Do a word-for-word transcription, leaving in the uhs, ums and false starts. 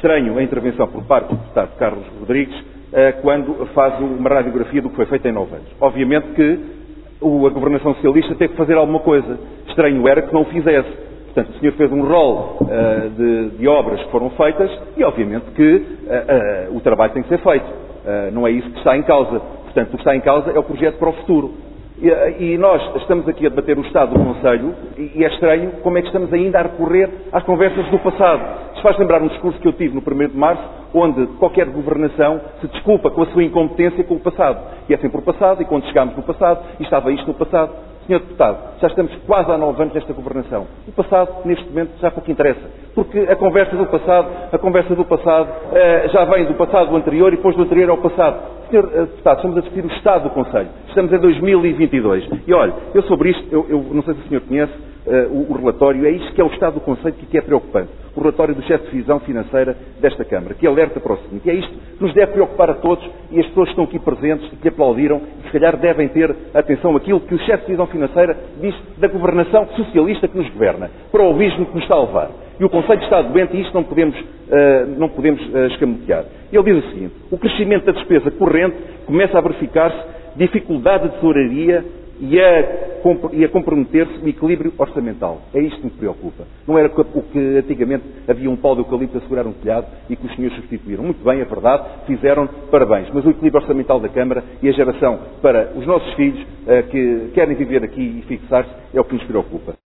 estranho a intervenção por parte do deputado Carlos Rodrigues uh, quando faz uma radiografia do que foi feito em nove anos. Obviamente que o, a governação socialista teve que fazer alguma coisa. Estranho era que não o fizesse. Portanto, o senhor fez um rol uh, de, de obras que foram feitas e, obviamente, que uh, uh, o trabalho tem que ser feito. Uh, não é isso que está em causa. Portanto, o que está em causa é o projeto para o futuro. E, e nós estamos aqui a debater o Estado do Conselho e, e é estranho como é que estamos ainda a recorrer às conversas do passado. Isto faz lembrar um discurso que eu tive no primeiro de março, onde qualquer governação se desculpa com a sua incompetência com o passado. E é sempre o passado, e quando chegámos no passado, e estava isto no passado. senhor Deputado, já estamos quase há nove anos nesta governação. O passado, neste momento, já pouco interessa. Porque a conversa do passado, a conversa do passado, eh, já vem do passado anterior e depois do anterior ao passado. senhor Deputado, estamos a discutir o Estado do Conselho. Estamos em dois mil e vinte e dois. E olha, eu sobre isto, eu, eu não sei se o senhor conhece uh, o, o relatório, é isto que é o Estado do Conselho que é preocupante. O relatório do chefe de divisão financeira desta Câmara, que alerta para o seguinte. E é isto que nos deve preocupar a todos e as pessoas que estão aqui presentes e que aplaudiram, se calhar devem ter atenção àquilo que o chefe de divisão financeira diz da governação socialista que nos governa, para o abismo que nos está a levar. E o Conselho está doente e isto não podemos, uh, não podemos uh, escamotear. Ele diz o seguinte: o crescimento da despesa corrente começa a verificar-se dificuldade de tesouraria e a, e a comprometer-se o equilíbrio orçamental. É isto que me preocupa. Não era o que antigamente havia um pau de eucalipto a segurar um telhado e que os senhores substituíram. Muito bem, é verdade, fizeram parabéns. Mas o equilíbrio orçamental da Câmara e a geração para os nossos filhos uh, que querem viver aqui e fixar-se é o que nos preocupa.